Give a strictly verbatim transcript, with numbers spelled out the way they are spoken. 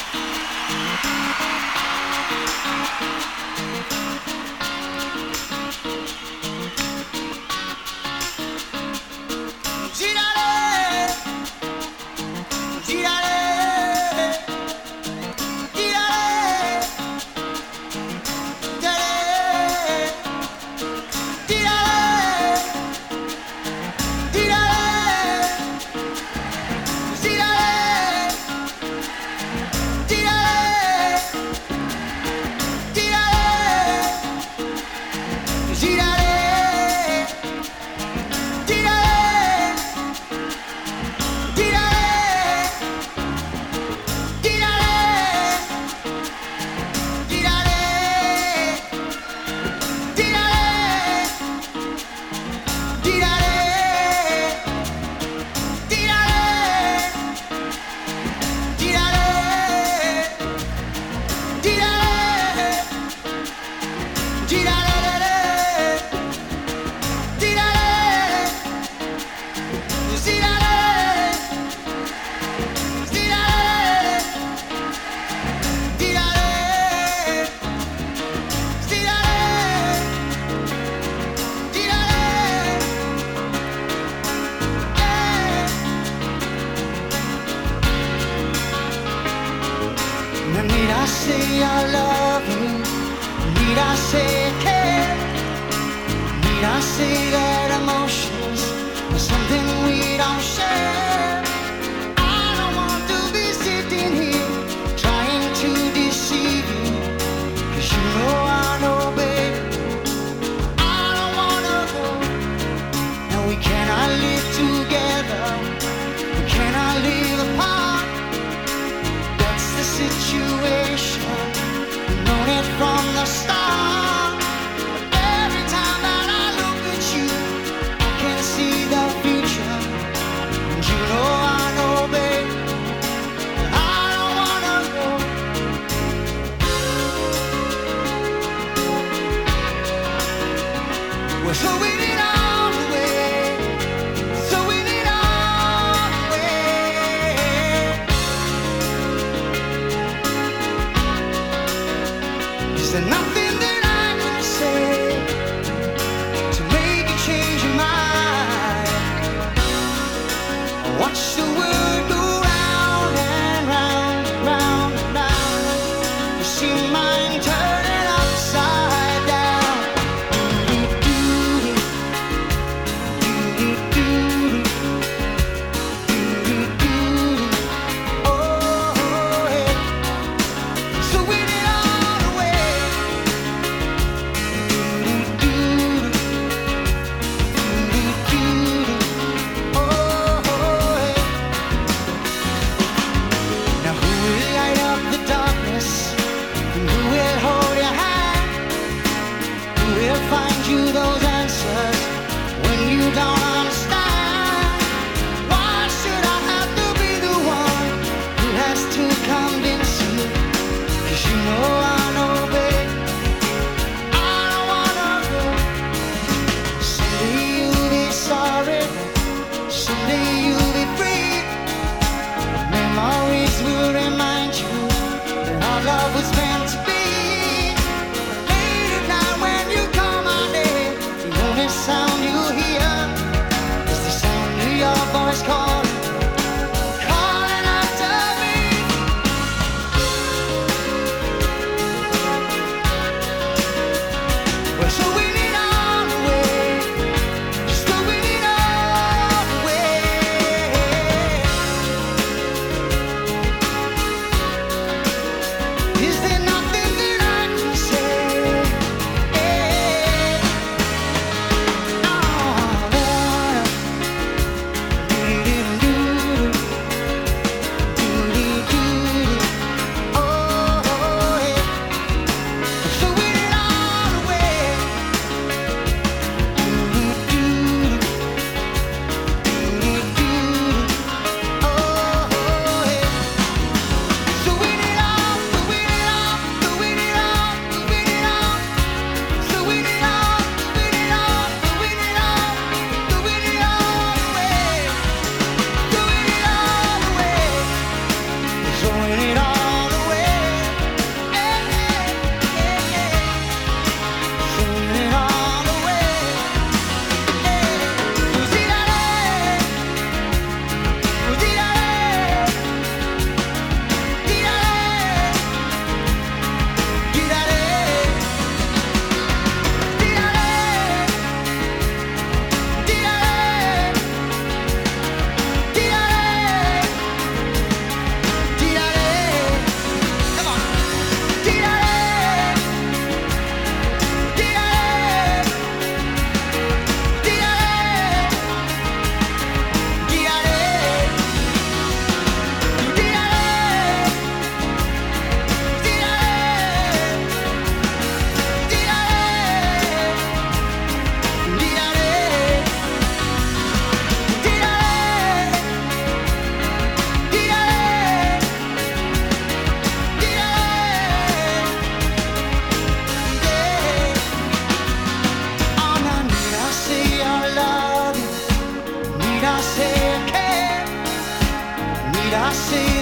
Need I say I love you? Need I say I care? Need I say that emotions are something we don't share? I don't want to be sitting here trying to deceive you, 'cause you know I know, baby, I don't wanna go. And we cannot live together, we cannot live apart. That's the situation, we've known it from the start. But every time that I look at you, I can see the future. And you know say